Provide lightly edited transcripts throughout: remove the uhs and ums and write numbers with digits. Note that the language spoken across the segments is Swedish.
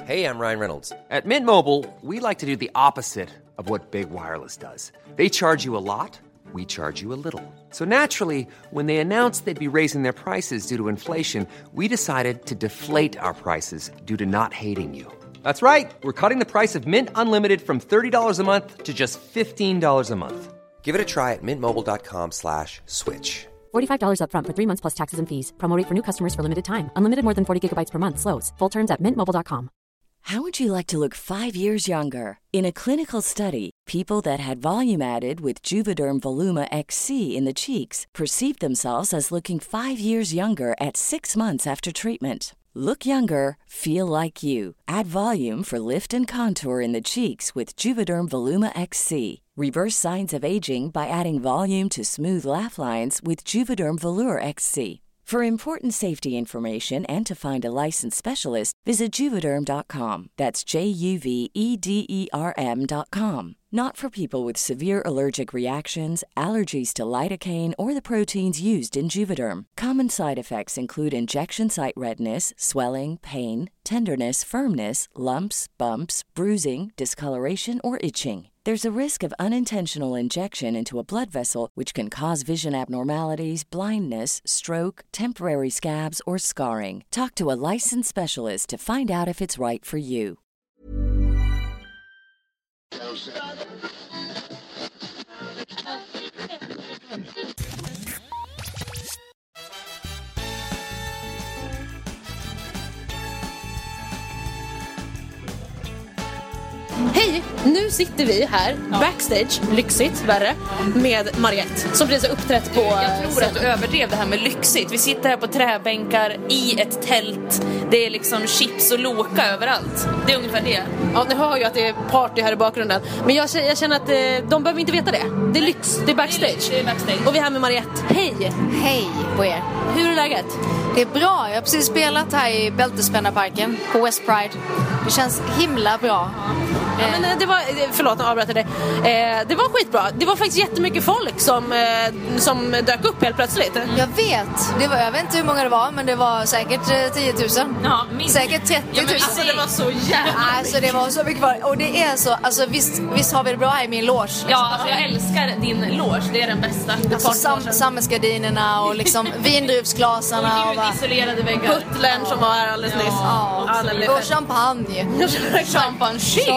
Hey, I'm Ryan Reynolds. At Mint Mobile, we like to do the opposite of what Big Wireless does. They charge you a lot, we charge you a little. So naturally, when they announced they'd be raising their prices due to inflation, we decided to deflate our prices due to not hating you. That's right. We're cutting the price of Mint Unlimited from $30 a month to just $15 a month. Give it a try at mintmobile.com/switch. $45 up front for 3 months plus taxes and fees. Promo rate for new customers for limited time. Unlimited more than 40 gigabytes per month. Slows full terms at mintmobile.com. How would you like to look 5 years younger? In a clinical study, people that had volume added with Juvederm Voluma XC in the cheeks perceived themselves as looking 5 years younger at 6 months after treatment. Look younger, feel like you. Add volume for lift and contour in the cheeks with Juvederm Voluma XC. Reverse signs of aging by adding volume to smooth laugh lines with Juvederm Volure XC. For important safety information and to find a licensed specialist, visit Juvederm.com. That's JUVEDERM.com. Not for people with severe allergic reactions, allergies to lidocaine, or the proteins used in Juvederm. Common side effects include injection site redness, swelling, pain, tenderness, firmness, lumps, bumps, bruising, discoloration, or itching. There's a risk of unintentional injection into a blood vessel, which can cause vision abnormalities, blindness, stroke, temporary scabs, or scarring. Talk to a licensed specialist to find out if it's right for you. Hej, nu sitter vi här backstage, lyxigt, värre, med Mariette som precis har uppträtt på... Jag tror att du överdrev det här med lyxigt. Vi sitter här på träbänkar i ett tält. Det är liksom chips och loka överallt. Det är ungefär det. Ja, ni hör ju att det är party här i bakgrunden. Men jag känner att de behöver inte veta det. Det är lyx, det är backstage. Det är backstage. Och vi är här med Mariette. Hej! Hej på er. Hur är läget? Det är bra, jag har precis spelat här i Bältespännarparken på West Pride. Det känns himla bra. Ja, men det var, förlåt, jag avbröt det. Det var skitbra. Det var faktiskt jättemycket folk som dök upp helt plötsligt. Jag vet. Jag vet inte hur många det var, men det var säkert 10 000. Ja, säkert 30 000. Ja, men alltså, det var så jävla... Alltså det var så mycket kvar. Och det är så, alltså visst har vi det bra här i min loge. Ja, alltså jag älskar din loge. Det är den bästa. Alltså sammetsgardinerna och liksom vindruvsglasarna och isolerade väggar. Puttlen som var här alldeles nyss. Ja, och champagne. Champagne.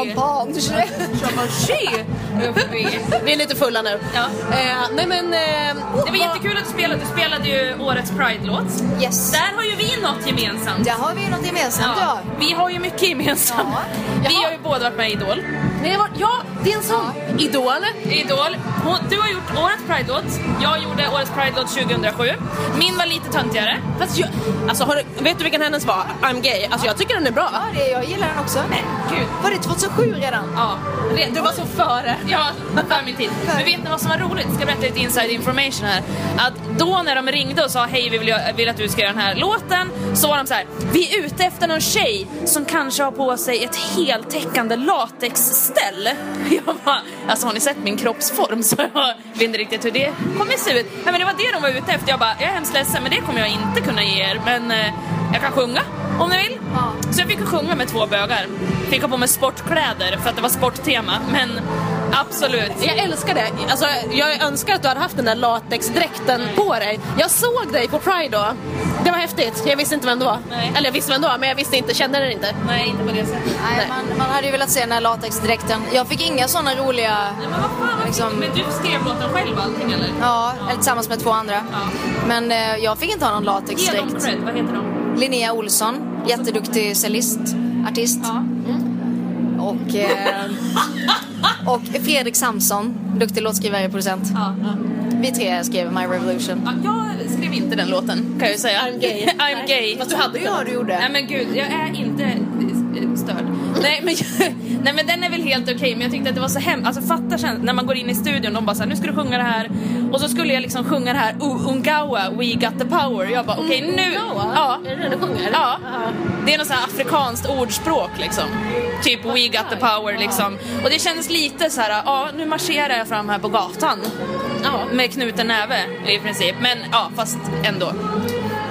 Vi är lite fulla nu. Ja. Nej, men det var jättekul att du spelade. Du spelade ju årets Pride-låt. Yes. Där har ju vi något gemensamt. Där har vi något gemensamt, ja. Vi har ju mycket gemensamt. Ja. Vi har ju båda varit med i Idol. Ja, det är en sån. Idol. Du har gjort årets Pride-låt. Jag gjorde årets Pride-låt 2007. Min var lite töntigare. Fast vet du vilken hennes var? I'm gay. Alltså jag tycker den är bra. Ja, jag gillar den också. Nej, gud. Var det 2007 redan? Ja. Du var så före. Ja, för min tid. Men vet ni vad som var roligt? Jag ska berätta lite inside information här. Att då när de ringde och sa hej, vi vill att du ska göra den här låten, så var de så här: vi är ute efter någon tjej som kanske har på sig ett heltäckande latexställ. Jag bara, alltså har ni sett min kroppsform? Så jag vet inte riktigt hur det kommer se ut. Nej, men det var det de var ute efter. Jag bara, jag är hemskt ledsen, men det kommer jag inte kunna ge er. Men jag kan sjunga om ni vill. Ja. Så jag fick sjunga med 2 bögar. Fick ha på mig sportkläder för att det var sporttema. Men absolut. Jag älskar det. Alltså, jag önskar att du hade haft den där latexdräkten på dig. Jag såg dig på Pride då. Det var häftigt. Jag visste inte vem det var. Nej. Eller jag visste vem det var, men jag visste inte, kände den inte. Nej, inte på det sättet. Nej. Man hade ju velat se den här latexdräkten. Jag fick inga sådana roliga... Nej, men vad fan, liksom... Men du skrev låten själv allting, eller? Ja, eller tillsammans med 2 andra. Ja. Men jag fick inte ha någon latexdräkt. Ge dem cred, vad heter de? Linnea Olsson, jätteduktig cellist, artist. Ja. Och Fredrik Samson, duktig låtskrivare och producent. Ja. Vi 3 skrev My Revolution. Ja, jag skrev inte den låten, kan jag säga. I'm gay. I'm gay. Fast du hade ju du gjorde. Nej men gud, jag är inte störd. Nej men den är väl helt okej. Men jag tyckte att det var så alltså fatta sen när man går in i studion, de bara såhär, nu ska du sjunga det här. Och så skulle jag liksom sjunga det här Ungawa, We Got The Power. Jag bara, okej, nu. Ja. Är det det du sjunger? Ja. Det är något så här afrikanskt ordspråk liksom. Typ We Got The Power liksom. Och det kändes lite så här, ja, nu marscherar jag fram här på gatan. Ja, med knuten näve i princip. Men ja, fast ändå.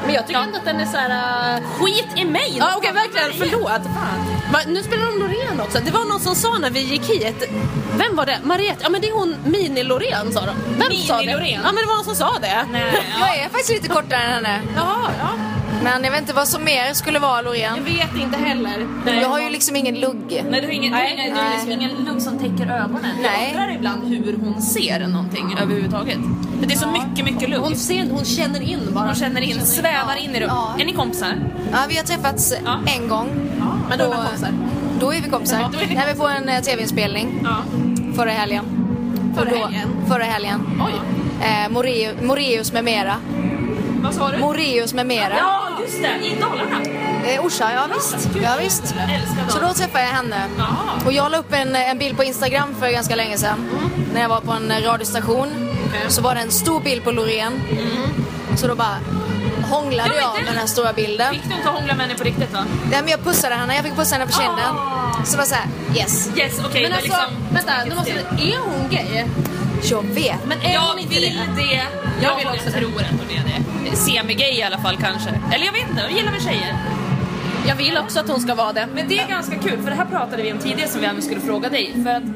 Men jag tycker ändå att den är så här... Skit i mig! Ja, okej, verkligen, förlåt. Nu spelar de Loreen också. Det var någon som sa när vi gick hit. Vem var det? Mariette. Ja, men det är hon Mini-Loreen, sa de. Vem sa det? Mini-Loreen? Ja, men det var någon som sa det. Nej, Jag är faktiskt lite kortare än henne. Jaha, ja. Men jag vet inte vad som mer skulle vara Loreen. Jag vet inte heller. Jag har ju liksom ingen lugg. Nej, du har ingen, Nej. du har liksom ingen lugg som täcker ögonen. Nej. Jag undrar ibland hur hon ser någonting överhuvudtaget. För det är så mycket lugg. Hon känner in bara. Hon känner in, svävar in i rum. Ja. Är ni kompisar? Ja, vi har träffats en gång. Men då är man kompisar. Då är vi kompisar. Ja, då är ni När vi på en tv-inspelning Ja. förra helgen. Förra helgen. Oj. Moreus med mera. Vad sa du? Moreus med mera. Ja, just det. I Dalarna. Orsa, ja visst. Ja, visst. Älskar Så då träffade jag henne. Och jag la upp en bild på Instagram för ganska länge sedan. När jag var på en radiostation. Så var det en stor bild på Loreen. Så då bara hånglade Ja, men jag det- med den här stora bilden. Fick du inte hångla med henne på riktigt va? Ja, men jag pussade henne. Jag fick pussa henne på kinden. Så det var så här, yes. Yes, okej. Men det är alltså, liksom... vänta, nu måste är hon gay? Jag vet. Men är Jag hon inte vill det? det. Jag vill också det. tror att hon är det. Semi-gay i alla fall kanske. Eller jag vet inte, jag gillar väl tjejer. Jag vill också att hon ska vara det. Men det är ganska kul, för det här pratade vi om tidigare som vi även skulle fråga dig. För att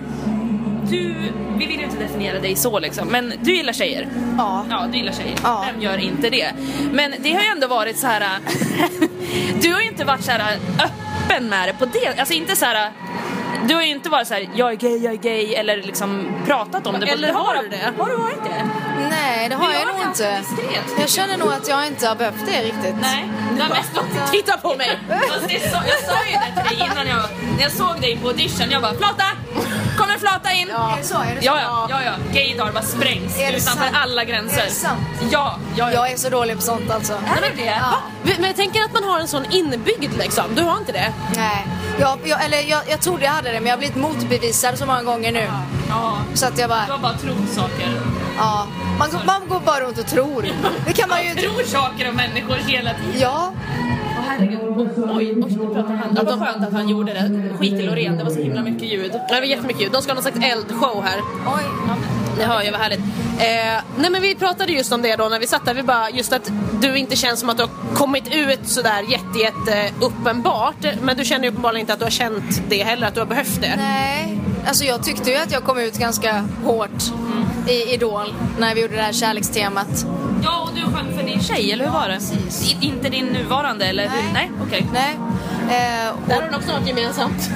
vi vill ju inte definiera dig så liksom, men du gillar tjejer. Ja. Ja, du gillar tjejer. Ja. Vem gör inte det? Men det har ju ändå varit så här. Du har ju inte varit så här öppen med det på det. Alltså inte så här. Du har ju inte varit så här, jag är gay eller liksom pratat om det. Eller har du det? Har du varit det? Nej, det har Men jag jag nog var ganska inte. diskret. Jag känner nog att jag inte har behövt det riktigt. Nej, det var mest att Titta på mig! Fast jag sa ju det till dig innan när jag såg dig på audition. Jag bara, Flata! Kommer Flata in? Är det så? Är det så? Ja. Gaydar bara sprängs Är det utanför sant? alla gränser. Är det sant? Ja. Jag är så dålig på sånt alltså. Är det det? Ja. Men jag tänker att man har en sån inbyggd liksom. Du har inte det? Nej. Jag trodde jag hade det, men jag har blivit motbevisad så många gånger nu. Ja. Så att jag Du bara, har bara trott saker. ja. Man går bara runt och tror. Det kan man ju Jag tror saker om människor hela tiden. Ja. Åh herregud. Oj, nu pratar han. Det var skönt att han gjorde det. Skit i Loreen, det var så himla mycket ljud. Det var jättemycket ljud. De ska ha någon slags eldshow här. Oj. Ni hör ju, vad härligt. Nej, men vi pratade just om det då när vi satt där. Vi bara, just att du inte känns som att du har kommit ut sådär jätte uppenbart. Men du känner ju uppenbarligen inte att du har känt det heller, att du har behövt det. Nej. Alltså jag tyckte ju att jag kom ut ganska hårt i Idol när vi gjorde det här kärlekstemat. Ja, och du sjöng för din tjej, eller hur var det? Inte din nuvarande, eller hur? Nej, okej. Nej. Där har de också något gemensamt.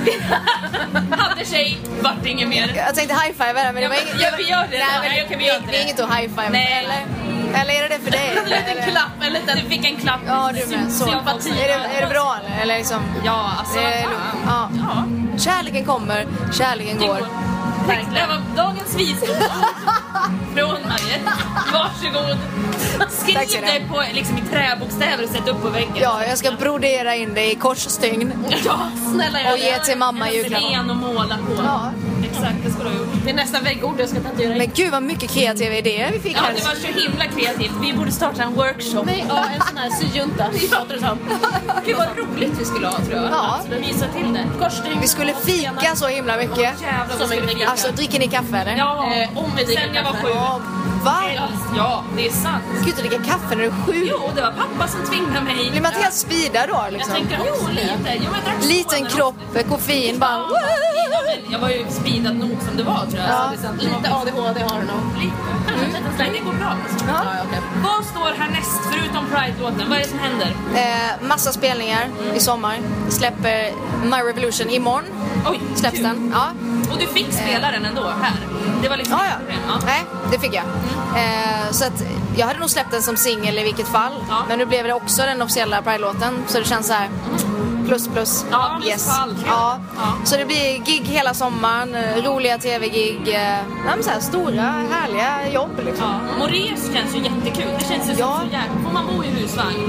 Hade tjej, vart inget mer. Jag tänkte high-five men det var inget... Ja, vi gör det. Nej, men Nej, okej, vi gör inte det är det. inget att high-five. Nej. Eller är det det för dig? En liten klapp, en liten... Du fick en klapp. Ja, du med. Så. Sympati. Är det bra eller liksom? Ja, alltså Det är fan. lugnt. Ja. Kärleken kommer, kärleken går. Det var dagens visdom från Mariette. Varsågod. Skriv Tack så det mycket. på, liksom, i träbokstäver och sätt upp på väggen. Ja, jag ska brodera in det i korsstygn. Ja, snälla gör Och ge till mamma i julklapp. En och måla på. Ja. Exakt, det skulle du ha gjort. Det är nästa väggord jag ska tatuera in. Men gud vad mycket kreativa idéer vi fick Ja, här. det var så himla kreativt. Vi borde starta en workshop. Nej, ja, en sån här syjunta. Låter det som. Gud vad roligt vi skulle ha, tror jag. Ja. Absolut. Visa till det. Korsstygn. Vi skulle fika så himla mycket. Jävlar vad skulle vi fika. Alltså, dricker ni kaffe eller? Ja, om vi dricker sen jag var kaffe. 7. Ja, va? Ja, det är sant. Du kan ju inte dricka kaffe när du är 7. Jo, det var pappa som tvingade mig. Blir man inte helt speedad då Jag liksom? tänker också lite. Jo, jag drack Liten soda. kropp, koffein, bara... Ja, men jag var ju speedad nog som det var, tror jag. Ja. Så det är sant. Lite ADHD har du nog. Det går bra. Alltså. Ja. Vad står härnäst förutom Pride-låten? Vad är det som händer? Massa spelningar i sommar. Släpper My Revolution imorgon. Oj, Släpps kul. den. Ja. Och du fick spela den ändå här? Det var liksom Ja, inget ja. problem. Ja. Nej, det fick jag. Så att jag hade nog släppt den som singel i vilket fall. Ja. Men nu blev det också den officiella Pride-låten. Så det känns så här plus. Ja, plus på allt. Ja. Ja. Så det blir gig hela sommaren, roliga tv-gig. Så här stora, härliga jobb liksom. Ja. Moreus känns ju jättekul. Det känns ju Ja. som så jäkla... Får man bo i husvagn?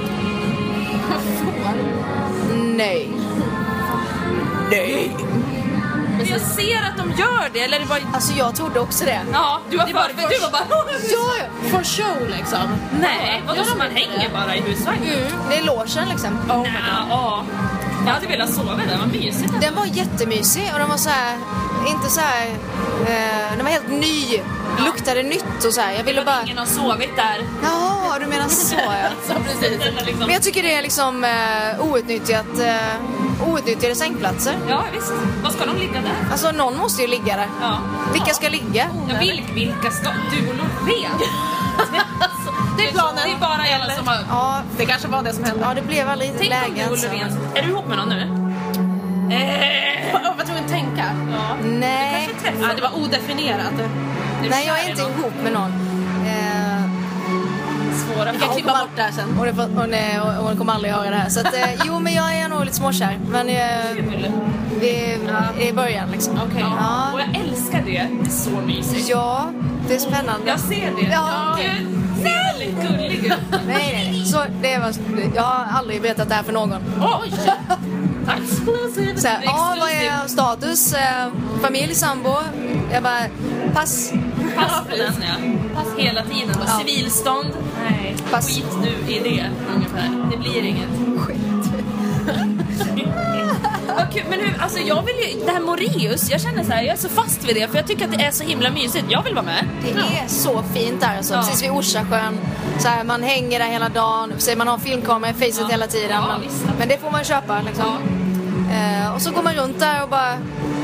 Nej. Men jag ser att de gör det, eller det var... Alltså jag trodde också det. Ja, du var Det var för... Du var bara... Ja, For show liksom. Nej, vadå, så man hänger bara i husvagn? det är logen liksom. Ja. Jag hade velat sova där, vad mysigt. Den var jättemysig och den var så här, inte så här, den var helt ny, luktade nytt och så här. Jag ville bara... Ingen har sovit där. Ja, du menar så, ja. Så precis. Liksom... Men jag tycker det är liksom outnyttjade sängplatser. Ja, visst. Vad ska de ligga där? Alltså någon måste ju ligga där. Ja. Vilka ska ligga? Ja, vilka ska... Du och Loreen? Det är planen. Det är bara alla som har... Ja, Det kanske var det som hände. ja, det blev aldrig Tänk läge. om du och Alltså. Loreen... Är du ihop med någon nu? Vad tror du tänka? Ja. Nej. Ja, det var odefinierat. Nej, jag är inte ihop med någon. Svåra. Vi kan klippa bort det här sen. Hon kommer aldrig höra det här. Så att, jo, men jag är nog lite småkär. Men det är början liksom. Okej. Ja. Och jag älskar det. Det är så mysigt. Ja, det är spännande. Jag ser det. Ja. Gud, ser väldigt gullig ut. Nej. Så det var, jag har aldrig berättat det här för någon. Oj! Tack. Så här, vad är status? Familj, sambo? Jag bara, pass. Pass på den, ja. Pass hela tiden. Ja. Civilstånd? Nej. Pass. Skit nu i det, ungefär. Det blir inget. Vad kul, men hur, alltså jag vill ju, det här Moreus, jag känner så här, jag är så fast vid det för jag tycker att det är så himla mysigt. Jag vill vara med. Det är så fint där alltså. Ja. Precis vid Orsasjön. Så här, man hänger där hela dagen. Så man har filmkamera i facet hela tiden. Ja, visst. Men det får man köpa liksom. Och så går man runt där och bara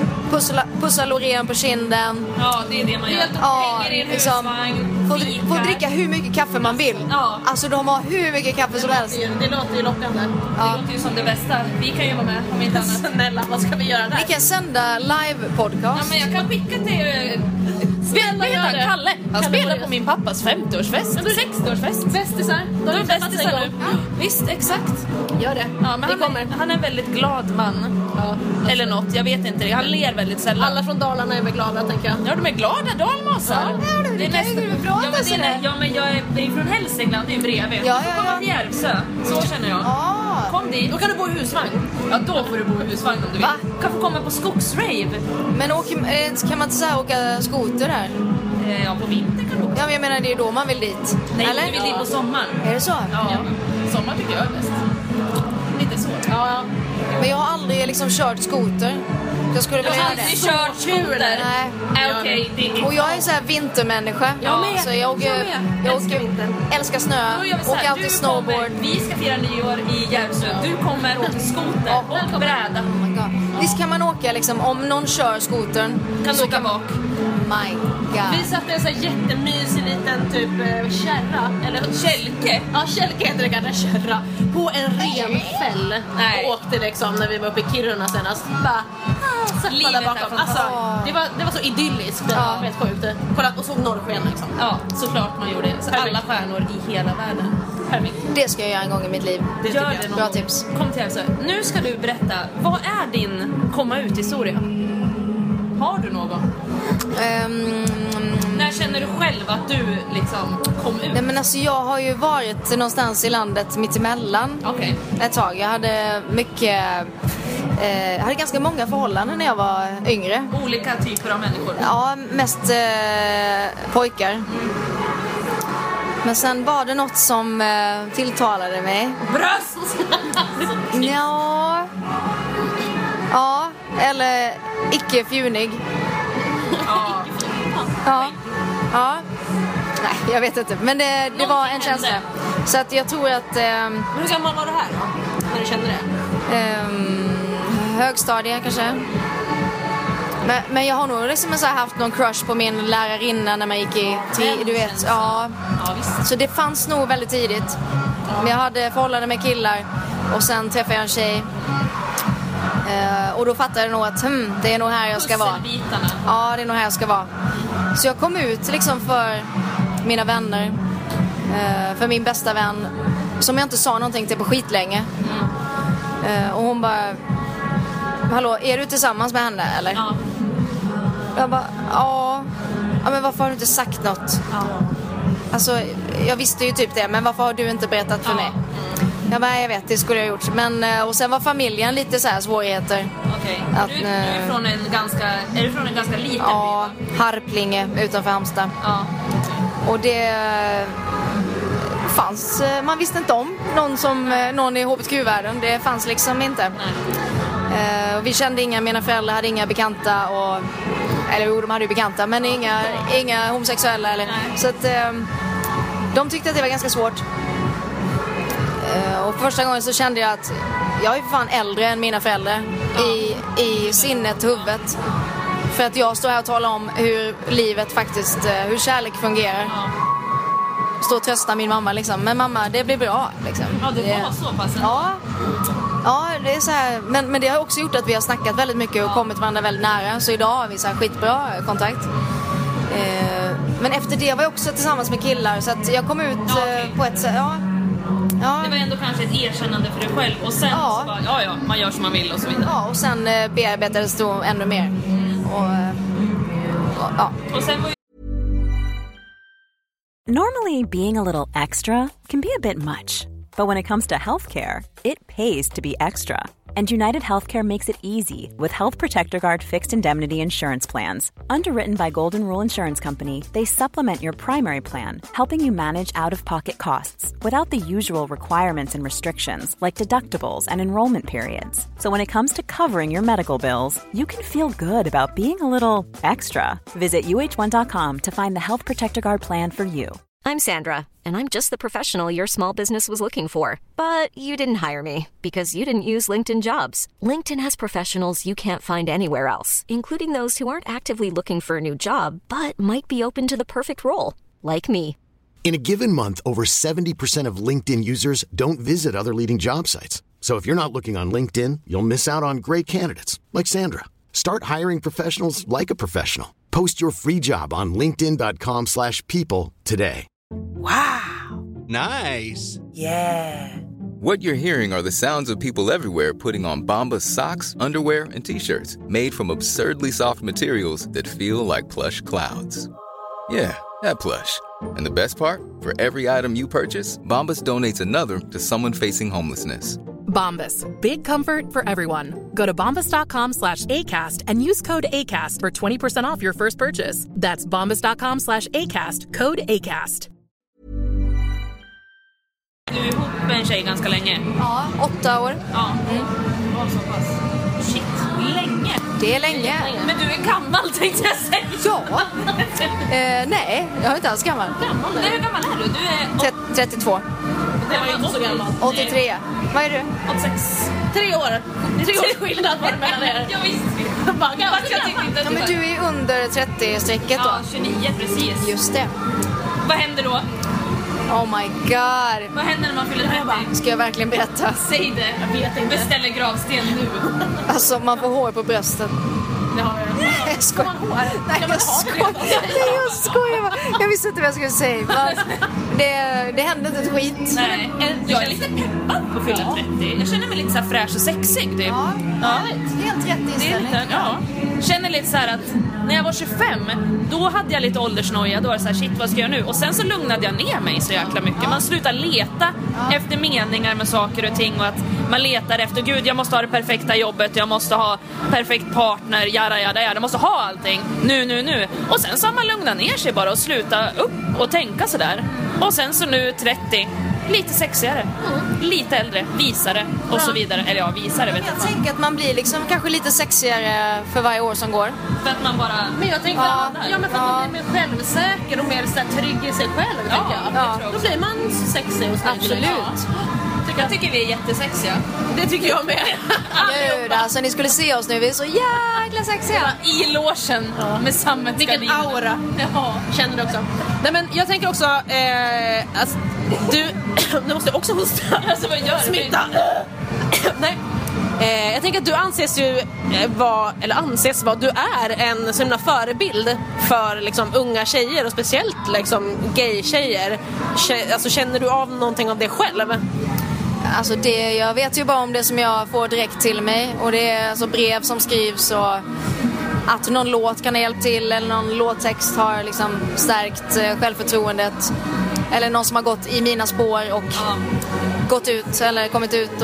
pussar Loreen på kinden. Ja, det är det man gör. Ja, Hänger i en liksom, husvagn, får dricka hur mycket kaffe man vill. Ja. Alltså de har hur mycket kaffe som helst. Det låter ju lockande. Det låter ju som det bästa. Vi kan ju vara med om inte annat. Snälla, vad ska vi göra där? Vi kan sända live-podcast. Ja, men jag kan skicka till... Vad heter han? Kalle? Han spelar på min pappas 50-årsfest. 60-årsfest. Bästisar. De är bästisar nu. Visst, exakt. Gör det. Ja, men han är en väldigt glad man. Ja. Eller något, jag vet inte det. Han ler väldigt sällan. Alla från Dalarna är väl glada, tänker jag. Ja, de är glada dalmasar. Ja, det är nästan... Ja, men jag är från Hälsingland, det är bredvid. Ja. Du får komma till Järvsö. Så känner jag. Kom dit. Då kan du bo i husvagn. Ja, då får du bo i husvagn om du vill. Va? Kan få komma på skogsrave. Men kan man inte så här åka skoter där? Ja, på vintern kan du åka. Ja, men jag menar det är då man vill dit. Nej, eller? du vill dit på sommaren. Är det så? Ja, sommar tycker jag är bäst. Lite så. Ja. Men jag har aldrig liksom kört skoter. Jag skulle vilja Jag har göra aldrig det. kört skoter. Nej. Okej, det är... Och jag är så här vintermänniska. Jag med. Så jag älskar snö, Då gör vi så här, åker alltid du snowboard. kommer, vi ska fira nyår i Järvsö. Du kommer åka skoter och bräda. Oh my God. Visst kan man åka liksom, om någon kör skotern. Kan du åka bak? My God. Vi satt i en så här jättemysig liten typ kärra. Eller Kälke? Ja, kälke heter det kanske, kärra. På en ren fäll. Nej. Och åkte liksom när vi var uppe i Kiruna senast. Bara, satt där Livet bakom. är Alltså, det var så idylliskt. Det var helt sjukt. Kolla, och såg norrsken liksom. Ja, såklart man gjorde det. Så alla stjärnor i hela världen. Perfekt. Det ska jag göra en gång i mitt liv. Det Gör tycker det jag. någon Bra gång. tips. Kom till Järvsö. Nu ska du berätta, vad är din komma ut-historia? Har du någon? När känner du själv att du liksom kom ut? Nej men alltså jag har ju varit någonstans i landet mittemellan Okej. ett tag. Jag hade jag hade ganska många förhållanden när jag var yngre. Olika typer av människor. Ja, mest pojkar. Men sen var det något som tilltalade mig. Bröst! Ja, eller icke fjunig. Ja. Nej, jag vet inte. Men det var en känsla. Så att jag tror att... Men hur gammal var du här då? När du kände det? Högstadie kanske. Men jag har nog liksom så här haft någon crush på min lärarinna när man gick i... Du vet, ja. Ja, visst. Så det fanns nog väldigt tidigt. Men jag hade förhållanden med killar. Och sen träffade jag en tjej. Och då fattade jag nog att det är nog här jag ska vara. Pusselbitarna. Ja, det är nog här jag ska vara. Så jag kom ut liksom för mina vänner. För min bästa vän. Som jag inte sa någonting till på skitlänge. Och hon bara... Hallå, är du tillsammans med henne eller? Ja. Jag bara, ja. Men varför har du inte sagt något? Ja. Alltså, jag visste ju typ det. Men varför har du inte berättat för mig? Jag bara, jag vet, det skulle jag ha gjort. Men, och sen var familjen lite så här svårigheter. Okej. Att, Du är från en ganska liten Ja, by, va? Harplinge utanför Halmstad. Ja. Och det fanns, man visste inte om någon i HBTQ-världen. Det fanns liksom inte. Vi kände mina föräldrar hade inga bekanta eller jo, de hade ju bekanta, men inga homosexuella så att de tyckte att det var ganska svårt. Och första gången så kände jag att jag är fan äldre än mina föräldrar i sinnet och huvudet. För att jag står här och talar om hur livet faktiskt, hur kärlek fungerar. Står och tröstar min mamma liksom. Men mamma, det blir bra liksom. Ja, det var så pass. Ja, det är så här. Men det har också gjort att vi har snackat väldigt mycket och kommit varandra väldigt nära. Så idag har vi så här skitbra kontakt. Men efter det var jag också tillsammans med killar. Så att jag kom ut på ett sätt. Ja. Det var ändå kanske ett erkännande för dig själv. Och sen så bara, man gör som man vill och så vidare. Ja, och sen bearbetades det ännu mer. Och sen var Normally, being a little extra can be a bit much. But when it comes to healthcare, it pays to be extra. And United Healthcare makes it easy with Health Protector Guard fixed indemnity insurance plans. Underwritten by Golden Rule Insurance Company, they supplement your primary plan, helping you manage out-of-pocket costs without the usual requirements and restrictions like deductibles and enrollment periods. So when it comes to covering your medical bills, you can feel good about being a little extra. Visit uh1.com to find the Health Protector Guard plan for you. I'm Sandra, and I'm just the professional your small business was looking for. But you didn't hire me because you didn't use LinkedIn Jobs. LinkedIn has professionals you can't find anywhere else, including those who aren't actively looking for a new job, but might be open to the perfect role, like me. In a given month, over 70% of LinkedIn users don't visit other leading job sites. So if you're not looking on LinkedIn, you'll miss out on great candidates, like Sandra. Start hiring professionals like a professional. Post your free job on linkedin.com/people today. Wow. Nice. Yeah. What you're hearing are the sounds of people everywhere putting on Bombas socks, underwear, and T-shirts made from absurdly soft materials that feel like plush clouds. Yeah, that plush. And the best part? For every item you purchase, Bombas donates another to someone facing homelessness. Bombas. Big comfort for everyone. Go to bombas.com/ACAST and use code ACAST for 20% off your first purchase. That's bombas.com/ACAST. Code ACAST. du är ihop med en tjej ganska länge. Ja, 8 år. Ja, det var så pass. Shit, länge. Det är länge. Men du är gammal tänkte jag säga. Ja. Nej, jag är inte alls gammal. Nej, hur gammal är du? Du är 32. Det var ju inte så gammal. 83. Vad är du? 86. 3 år. Det är 3 års skillnad mellan er. Jag visste. Jag tyckte inte ja, men du är under 30-strecket då. Ja, 29 precis. Just det. Vad händer då? Oh my god. Vad händer när man fyller 30? Ska jag verkligen berätta? Säg det. Jag vet inte. Beställer gravsten nu. Alltså man får hår på bröstet. Det har jag. Jag skojar. Nej, jag skojar. Jag visste inte vad jag skulle säga. Det hände inte ett skit. Nej. Jag är lite peppad på att fylla 30. Jag känner mig lite så här fräsch och sexig typ. Ja. Helt rätt inställning. Ja. Känner lite så här att när jag var 25, då hade jag lite åldersnoja. Då var det så här, shit, vad ska jag nu? Och sen så lugnade jag ner mig så jäkla mycket. Man slutar leta efter meningar med saker och ting. Och att man letar efter, gud, jag måste ha det perfekta jobbet. Jag måste ha perfekt partner, jada. Jag måste ha allting. Nu. Och sen så har man lugnat ner sig bara och sluta upp och tänka sådär. Och sen så nu 30, lite sexigare, lite äldre, visare och så vidare. Eller ja, visare vet jag tänker att man blir liksom kanske lite sexigare för varje år som går. För att man bara... Men jag tänker för att man blir mer självsäker och mer så här, trygg i sig själv, tänker jag. Ja. Då blir man sexig och snygg. Absolut. Jag tycker vi är jättesexiga. Det tycker jag med. Gud, alltså ni skulle se oss nu, vi är så jäkla sexiga. I logen med sammetsgardiner. Vilken aura. Ja, känner du också. Nej, men jag tänker också alltså, du måste också hosta. Alltså vad gör du? Smitta. Nej. Jag tänker att du anses vara du är en sån förebild för liksom unga tjejer och speciellt liksom gay-tjejer. Alltså känner du av någonting av det själv? Alltså jag vet ju bara om det som jag får direkt till mig. Och det är alltså brev som skrivs och att någon låt kan ha hjälpt till. Eller någon låttext har liksom stärkt självförtroendet. Eller någon som har gått i mina spår och gått ut eller kommit ut.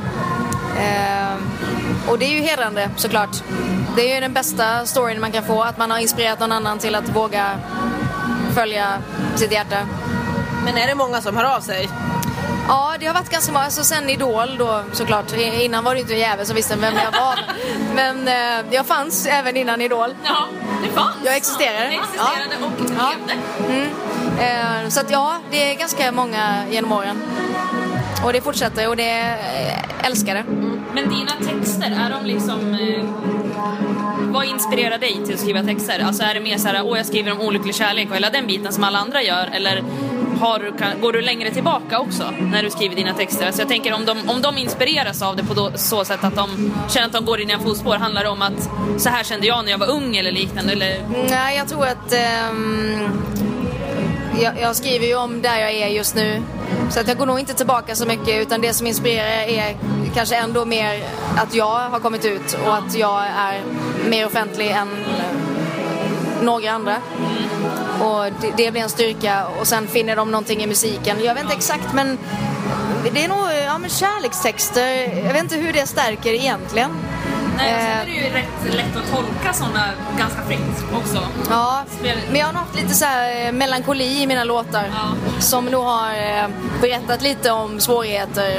Och det är ju hedrande såklart. Det är ju den bästa storyn man kan få. Att man har inspirerat någon annan till att våga följa sitt hjärta. Men är det många som hör av sig? Ja, det har varit ganska många. Så sen Idol då, såklart. Innan var det inte en jävel som visste vem jag var. Men jag fanns även innan Idol. Ja, det fanns. Jag existerade. Och levde. Så att det är ganska många genom åren. Och det fortsätter och det älskar det. Men dina texter, är de liksom... vad inspirerar dig till att skriva texter? Alltså är det mer så här, jag skriver om olycklig kärlek och hela den biten som alla andra gör? Eller går du längre tillbaka också när du skriver dina texter? Alltså jag tänker om de inspireras av det på så sätt att de känner att de går in i en fotspår, handlar det om att så här kände jag när jag var ung eller liknande? Eller? Nej, jag tror att jag skriver ju om där jag är just nu. Så att jag går nog inte tillbaka så mycket, utan det som inspirerar är kanske ändå mer att jag har kommit ut och att jag är mer offentlig än några andra. Och det blir en styrka, och sen finner de någonting i musiken. Jag vet inte exakt, men det är nog kärlekstexter. Jag vet inte hur det stärker egentligen. Nej, och sen är det ju rätt lätt att tolka sådana ganska fritt också. Ja, men jag har haft lite så här melankoli i mina låtar som nog har berättat lite om svårigheter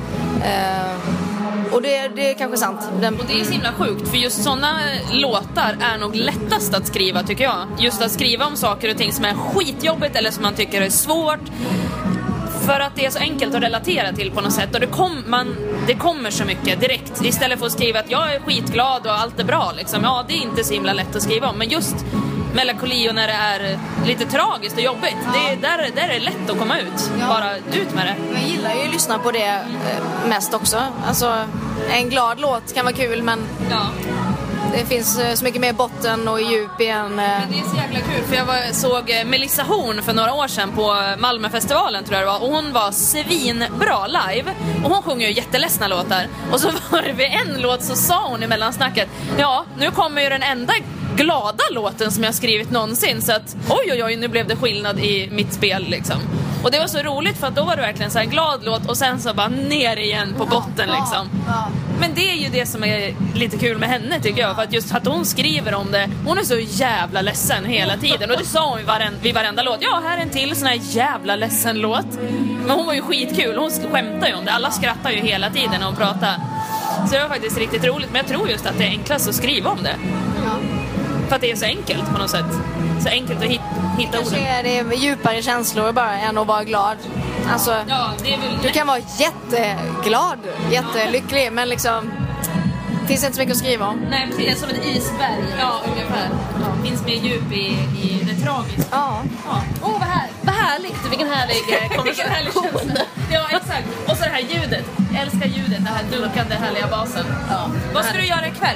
och det är kanske sant. Och det är så himla sjukt, för just sådana låtar är nog lättast att skriva, tycker jag. Just att skriva om saker och ting som är skitjobbigt eller som man tycker är svårt. För att det är så enkelt att relatera till på något sätt. Och det kommer så mycket direkt. Istället för att skriva att jag är skitglad och allt är bra liksom. Ja, det är inte så himla lätt att skriva om. Men just melankoli och när det är lite tragiskt och jobbigt, där är det lätt att komma ut. Bara ut med det. Jag gillar ju att lyssna på det mest också. Alltså, en glad låt kan vara kul, men det finns så mycket mer botten och djup igen. Men det är så jäkla kul, för jag såg Melissa Horn för några år sedan på Malmöfestivalen, tror jag det var. Och hon var svinbra live. Och hon sjunger ju jätteledsna låtar. Och så var det vid en låt så sa hon i mellansnacket: ja, nu kommer ju den enda glada låten som jag skrivit någonsin. Så att oj, nu blev det skillnad i mitt spel liksom. Och det var så roligt, för att då var det verkligen så här en glad låt och sen så bara ner igen på botten liksom. Men det är ju det som är lite kul med henne, tycker jag. För att just att hon skriver om det, hon är så jävla ledsen hela tiden. Och det sa hon vid varenda låt. Ja, här är en till sån här jävla ledsen låt. Men hon var ju skitkul, hon skämtar ju om det. Alla skrattar ju hela tiden när hon pratar. Så det var faktiskt riktigt roligt. Men jag tror just att det är enklast att skriva om det. För att det är så enkelt på något sätt. Så enkelt att hitta orden. Kanske är det djupare känslor bara än att vara glad. Alltså, det är väl... Du kan vara jätteglad, jättelycklig, men liksom finns det inte så mycket att skriva om. Nej, precis. Det är som ett isberg. Ja, ungefär. Det finns mer djup i det tragiska. Ja. Vad härligt. Vilken härlig konversation. Ja, exakt. Och så det här ljudet. Jag älskar ljudet, det här dunkande härliga basen. Vad ska du göra ikväll?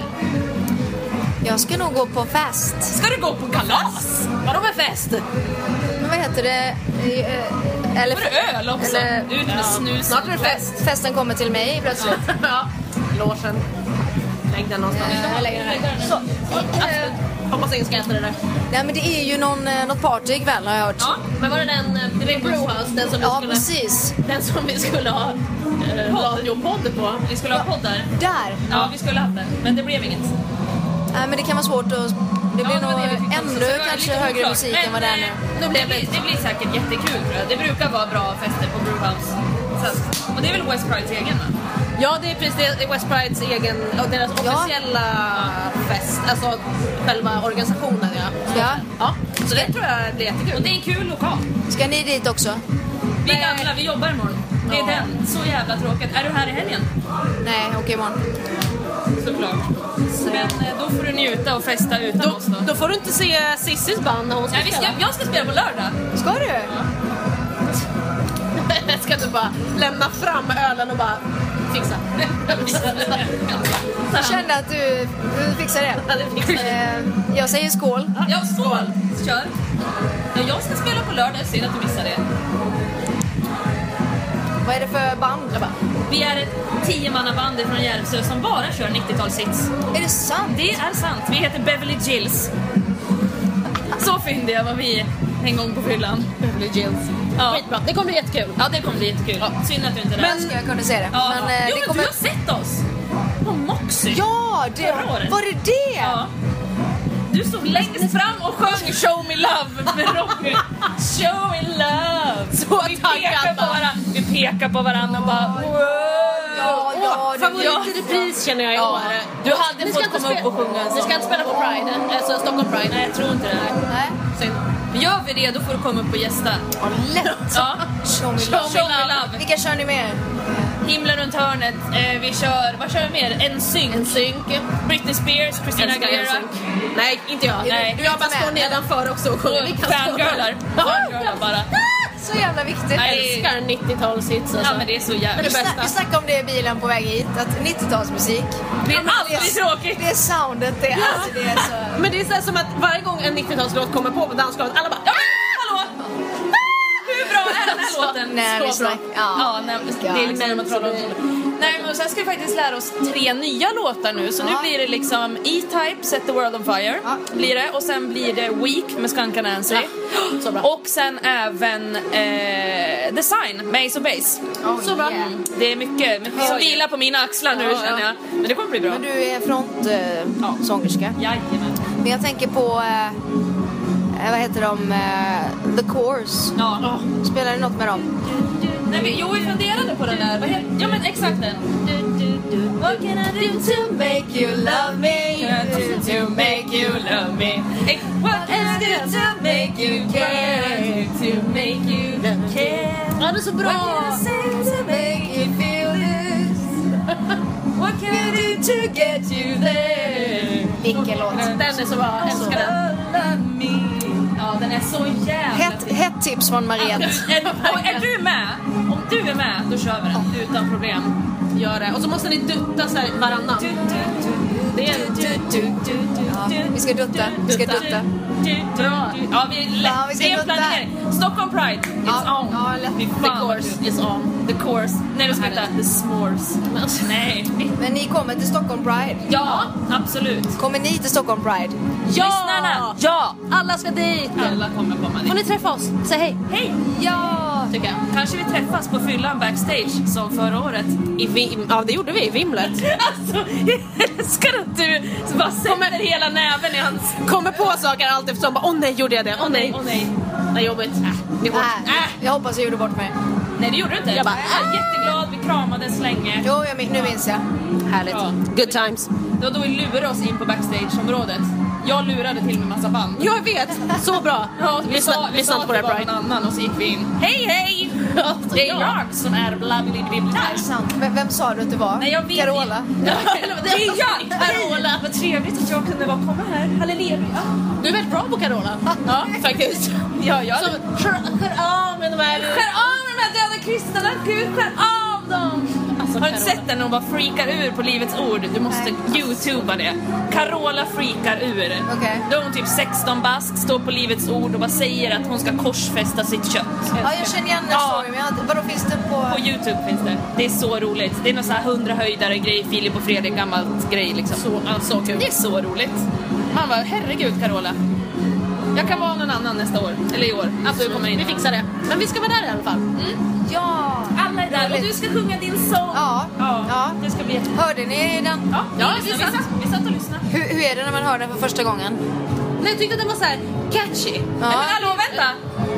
Jag ska nog gå på fest. Ska du gå på kalas? Vadå med fest? Men vad heter det? Eller var det öl också? Eller, ut med snus. Snart är det fest. Festen kommer till mig plötsligt. Logen. Lägg den någonstans. Jag lägger den här. Så. Hoppas ingen ska äta det där. Nej, men det är ju något party ikväll, har jag hört. Ja, men var det den Brewhouse? Den som precis. Den som vi skulle ha radiopodd på. Vi skulle ha podd där. Där? Ja, vi skulle ha det. Men det blev inget. Nej, men det kan vara svårt att... Det blir nog ännu kanske högre musik än vad det är nu. Det blir säkert jättekul, tror jag. Det brukar vara bra fester på Brewhouse. Och det är väl West Prides egen, va? Ja, det är precis det. West Prides egen och deras officiella fest. Alltså själva organisationen, ja. Så det tror jag blir jättekul. Och det är en kul lokal. Ska ni dit också? Vi är gamla, vi jobbar imorgon. Det är den. Så jävla tråkigt. Är du här i helgen? Nej, okej, imorgon. Såklart. Men då får du njuta och festa utan oss då. Då får du inte se Sissis band när hon ska spela. Jag ska spela på lördag. Ska du? Ja. Ska du bara lämna fram ölen och bara fixa? Jag kände att du fixar det. Jag säger skål. Ja, skål. Kör. Jag ska spela på lördag, synd att du missar det. Vad är det för band? Vi är ett 10-mannaband från Järvsö som bara kör 90-talshits. Är det sant? Det är sant. Vi heter Beverly Gills. Så fyndiga var vi en gång på fyllan. Beverly Gills. Ja. Skitbra. Det kommer bli jättekul. Ja, det kommer bli jättekul. Synd att du inte är där. Men ska jag kunna se det. Ja. Men, jo, det men kommer... du har sett oss. På Moxie. Ja, Förra året. var det det? Ja. Du stod längst fram och sjöng Show Me Love med Rocky. Show Me Love. Så vi pekar på varandra och bara favorit i repris känner jag i år. Du hade fått komma upp och sjunga. Ni ska inte spela på Pride, alltså Stockholm Pride. Nej, jag tror inte det. Nej. Gör vi det, då får du komma upp och gästa. Ja, lätt. Ja. Show me love. Vilka kör ni med? Himlen runt hörnet. Vi kör, vad kör vi mer? NSYNC. Britney Spears, Christina Aguilera. Nej, inte jag. Nej. Jag bara står nedanför också och sjunger. Fangirlar bara. Så jävla viktigt. Jag älskar 90-talshits alltså. Ja, men det är så jävla Vi snackade om det i bilen på väg hit, att 90-talstalsmusik, det är alltid tråkigt. Det är soundet, det är, alltså, det är så... Men det är så här som att varje gång en 90-talslåt kommer på dansgolvet, alla bara hallå! Hur bra är den här låten? Nej, så bra. Det är liksom att prata om. Nej, men sen ska vi faktiskt lära oss 3 nya låtar nu. Så nu blir det liksom E-Type, Set the World on Fire blir det. Och sen blir det Weak med Skunk Anansi. Så bra. Och sen även Design med Ace of Base. Så bra. Det är mycket som vilar på mina axlar nu känner jag. Men det kommer bli bra. Men du är frontsångerska. Jajamän. Men jag tänker på vad heter de? The Course. Ja. Spelar du något med dem? Nej, men vi funderade på den där. Ja, men exakt den. What can I do to make you love me? To make you love me. What can I do to make you care? To make you care. Ja, det är så bra. What can I say to make you feel this? What can I do to get you there? Vilken låt? Den är så bra, jag älskar den. Ja, den är så jävla Hett tips från Mariette. Är du med? Om du är med, då kör vi den utan problem. Gör det. Och så måste ni dutta så här varannan. Det är Vi ska dutta. Vi ska dutta. Bra. Ja, vi ska dutta. Stockholm Pride. It's on. The course is on. The course. Nej, du ska inte. The s'mores. Nej. Men ni kommer till Stockholm Pride? Ja, absolut. Kommer ni till Stockholm Pride? Ja! Lyssnarna. Ja! Alla ska dit. Alla kommer komma dit. Får ni träffa oss? Säg hej. Hej! Ja! Tycker jag. Kanske vi träffas på fyllan backstage som förra året. Ja, det gjorde vi i Vimlet. Alltså, jag älskar att du bara sätter hela näven i hans... Kommer på saker allt eftersom bara, åh nej, gjorde jag det? Åh nej. Åh nej. Det är jobbigt. Det går. Jag hoppas jag gjorde bort mig. Nej, det gjorde du inte. Jag bara, är jätteglad, vi kramades länge. Jo, nu minns jag. Härligt. Ja. Good times. Det var då vi lurade oss in på backstageområdet. Jag lurade till med massa band. Jag vet, så bra. Ja, vi sa på det var Pride. någon annan och så gick vi in. Hej, hej! Det är jag som är blablabla. Sant. Vem sa du att det var? Nej, jag vet Carola. Det är jag, Carola. Vad trevligt att jag kunde komma här. Halleluja. Du är väldigt bra på Carola. Ja, faktiskt. Ja, jag. Skär av med de här döda kristna. Gud, skär av dem. Alltså, har du inte sett den när hon bara freakar ur på Livets Ord? Du måste youtuba det. Carola freakar ur. Okej. Då är hon typ 16 bast, står på Livets Ord och bara säger att hon ska korsfästa sitt kött. Ja, jag känner igen den storyn. Vadå finns det på... På YouTube finns det. Det är så roligt. Det är någon sån här 100 höjdare grej, Filip och Fredrik, gammalt grej liksom. Så kul. Det är så roligt. Man bara, herregud Carola. Jag kan vara någon annan nästa år. Eller i år. Absolut, kommer in. Vi fixar det. Men vi ska vara där i alla fall. Ja! Alla är där. Och du ska sjunga din sång. Ja. Det ska bli jättebra. Hörde ni den? Ja, vi satt och lyssnade. Hur är det när man hör den för första gången? Nej, jag tyckte att den var så här catchy. Ja. Men hallå, vänta.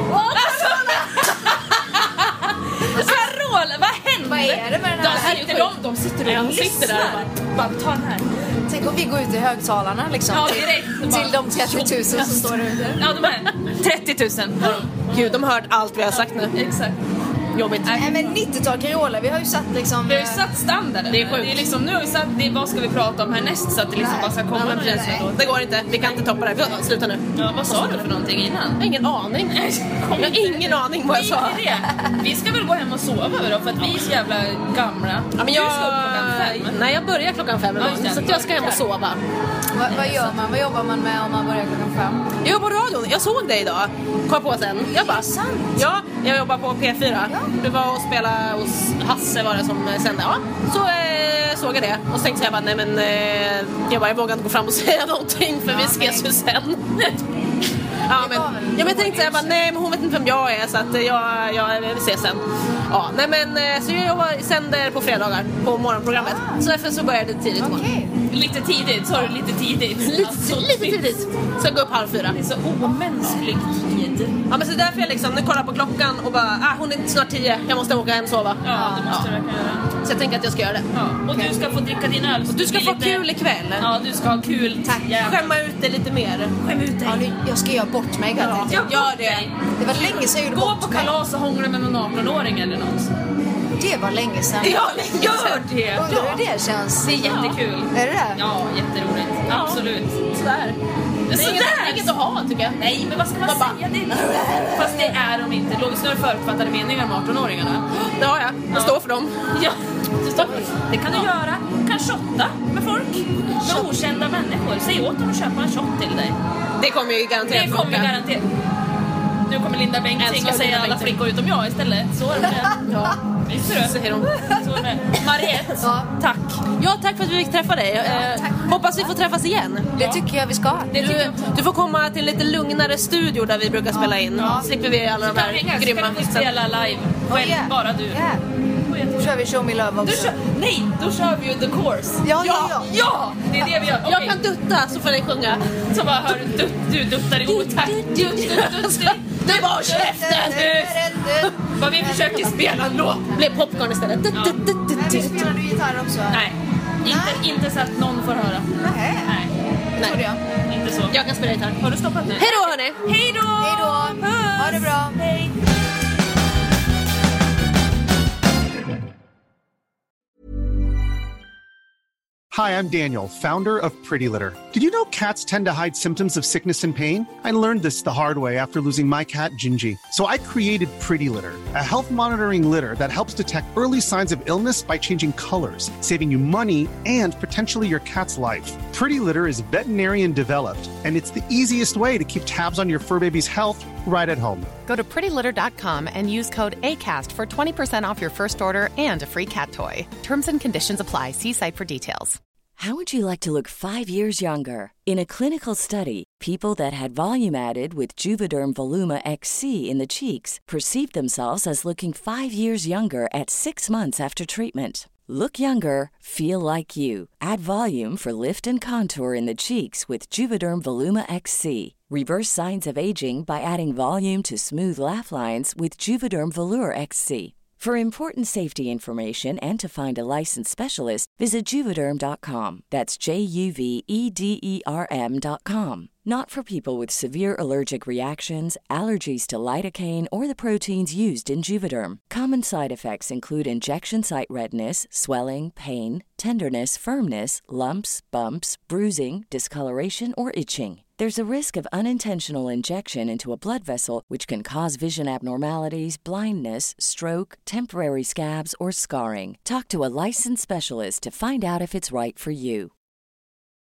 Carola, vad händer? Vad är det med den här? De sitter och lyssnar. Bara ta den här. Tänk om vi går ut i högtalarna liksom. Ja, direkt. Till de 30 000 som står där ute. Ja, de är 30 000. Gud, de har hört allt vi har sagt nu. Exakt. Jobbigt. Nej, men 90-tal Carola, vi har ju satt liksom... Vi har ju satt standarden. Det är sjukt. Det är liksom, nu har vi satt, vad ska vi prata om härnäst så att det liksom bara ska komma någon känsla då. Det går inte, vi kan inte toppa det. Sluta nu. Ja, vad sa du för någonting innan? Jag har ingen aning. Jag har ingen aning vad jag sa. Vi ska väl gå hem och sova då för att vi är så jävla gamla. Ja, men du ska upp klockan 5. Nej, jag börjar klockan 5 så att jag ska hem och sova. Vad gör man? Vad jobbar man med om man börjar klockan 5? Jag jobbar på radion. Jag såg dig idag. Kom på sen. Jag bara, sant? Ja, jag jobbar på P4. Ja. Du var och spelade hos Hasse var det som sände. Ja, så såg jag det. Och så tänkte jag bara, nej men jag vågar inte gå fram och säga någonting för vi ses ju sen. Men jag tänkte jag bara, nej men hon vet inte vem jag är så att vi ses sen. Ja, nej men så jag sänder på fredagar på morgonprogrammet. Så därför så började det tidigt imorgon. Okej. Lite tidigt, sa du lite tidigt? Lite tidigt. Ska gå upp 3:30. Det är så omänskligt tid. Ja, men så därför jag liksom, nu kollar på klockan och bara, hon är snart 10, jag måste åka hem och sova. Ja, det måste du verkligen göra. Så jag tänker att jag ska göra det. Ja. Och du ska få dricka din öl. Och du ska få lite... kul ikväll. Ja, du ska ha kul. Tack. Skämma ut det lite mer. Skäm ut dig. Ja, nu, jag ska göra bort mig. Ja, gör det. Det var länge sedan jag gjorde Gå bort på mig. kalas och hångla med någon 18-åring eller något. Det var länge sedan. Ja, Gör det! Undrar hur det känns. Det är jättekul. Är det det? Ja, jätteroligt. Absolut. Sådär. Det är inget att ha, tycker jag. Nej, men vad ska man säga? Det fast det är de inte. Logiskt har du förutfattade meningar om 18-åringarna. Det har jag. Jag står för dem. Ja, du står för dem. Det kan du göra. Du kan shotta med folk. Med okända människor. Säg åt dem att köpa en shot till dig. Det kommer ju garanterat Det kommer garanterat. Nu kommer Linda Bengtzing och säga alla flickor utom jag istället. Så är det. Ja. Visst är det? Säger hon. Så är det. Mariette, tack. Ja, tack för att vi fick träffa dig. Hoppas vi får träffas igen. Det tycker jag vi ska. Du får komma till en lite lugnare studio där vi brukar spela in. Slipper vi alla de här grymma vi spela live. Själv, bara du. Då kör vi Show Me Love också. Nej, då kör vi ju The Course. Ja, det är det vi gör. Okay. Jag kan dutta så får ni sjunga. Så bara hör du duttar i otakt. Det var käften! Vad vi försöker spela en låt. Blev popcorn istället. Nej, spelar du gitarr också? Nej, inte så att någon får höra. Nej. Det trodde jag. Inte så. Jag kan spela gitarr. Har du stoppat nu? Hej då, hörni! Hej då! Hej då! Ha det bra! Hej! Hi, I'm Daniel, founder of Pretty Litter. Did you know cats tend to hide symptoms of sickness and pain? I learned this the hard way after losing my cat, Gingy. So I created Pretty Litter, a health monitoring litter that helps detect early signs of illness by changing colors, saving you money and potentially your cat's life. Pretty Litter is veterinarian developed, and it's the easiest way to keep tabs on your fur baby's health right at home. Go to prettylitter.com and use code ACAST for 20% off your first order and a free cat toy. Terms and conditions apply. See site for details. How would you like to look 5 years younger? In a clinical study, people that had volume added with Juvederm Voluma XC in the cheeks perceived themselves as looking 5 years younger at 6 months after treatment. Look younger, feel like you. Add volume for lift and contour in the cheeks with Juvederm Voluma XC. Reverse signs of aging by adding volume to smooth laugh lines with Juvederm Volure XC. For important safety information and to find a licensed specialist, visit Juvederm.com. That's JUVEDERM.com. Not for people with severe allergic reactions, allergies to lidocaine, or the proteins used in Juvederm. Common side effects include injection site redness, swelling, pain, tenderness, firmness, lumps, bumps, bruising, discoloration, or itching. There's a risk of unintentional injection into a blood vessel, which can cause vision abnormalities, blindness, stroke, temporary scabs, or scarring. Talk to a licensed specialist to find out if it's right for you.